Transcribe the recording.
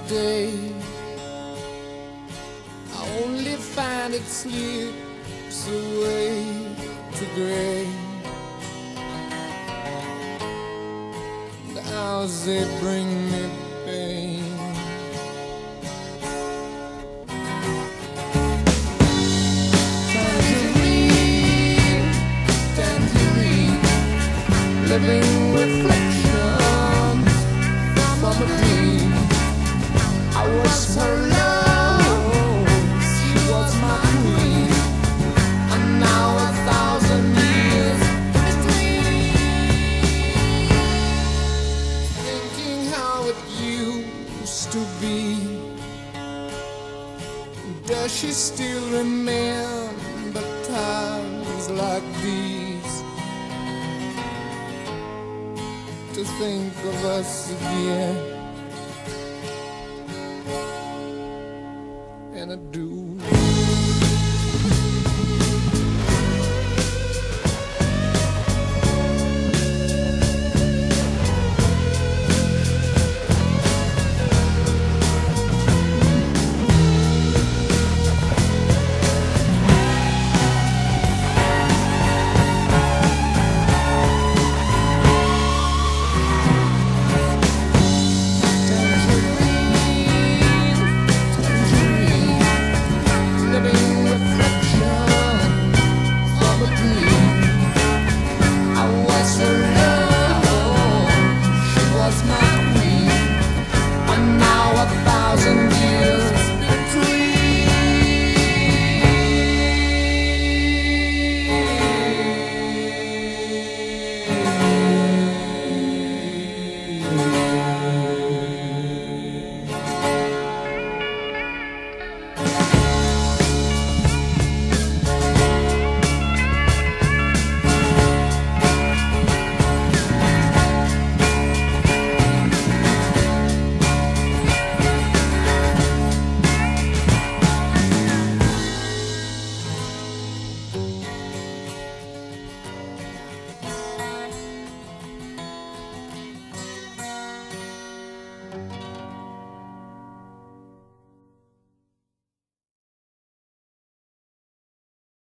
day. I only find it slips away to gray. The hours they bring me pain. Tangerine, tangerine, living reflections from a dream. I was her love, she was my queen, and now 1,000 years between. Thinking how it used to be. Does she still remember times like these? To think of us again.